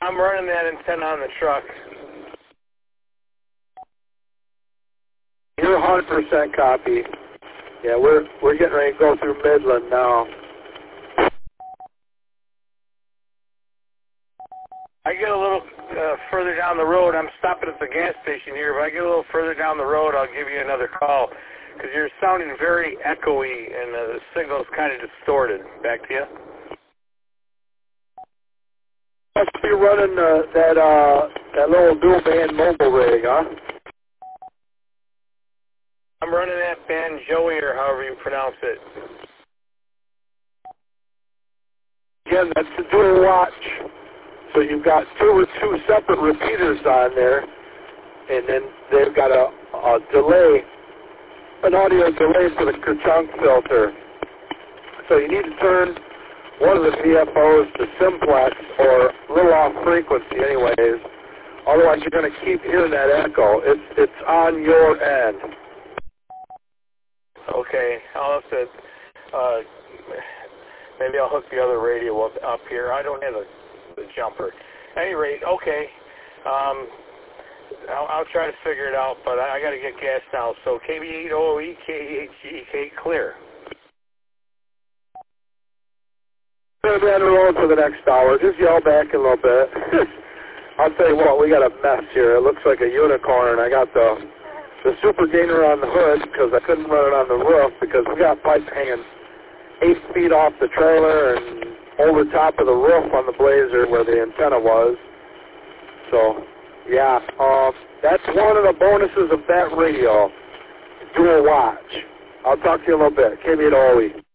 I'm running that antenna on the truck. You're 100% copy. Yeah, we're getting ready to go through Midland now. I get a little further down the road. I'm stopping at the gas station here. If I get a little further down the road, I'll give you another call because you're sounding very echoey and the signal's kind of distorted. Back to you. Must be running that little dual band mobile rig, huh? I'm running that band Joey, or however you pronounce it. Again, that's the dual watch. So you've got two separate repeaters on there, and then they've got a delay, an audio delay for the Kerchunk filter. So you need to turn one of the VFOs to simplex or a little off frequency anyways. Otherwise you're going to keep hearing that echo. It's on your end. Okay, I'll have to, maybe I'll hook the other radio up here. I don't have the jumper. At any rate, okay, I'll try to figure it out, but I got to get gas now. So KB8OE, KEHGK, clear. We're going to be on the road for the next hour. Just yell back a little bit. I'll tell you what, we got a mess here. It looks like a unicorn. I got the super gainer on the hood because I couldn't run it on the roof because we got pipe hanging 8 feet off the trailer and over top of the roof on the Blazer where the antenna was. So, yeah, that's one of the bonuses of that radio, dual watch. I'll talk to you in a little bit. KB8OE.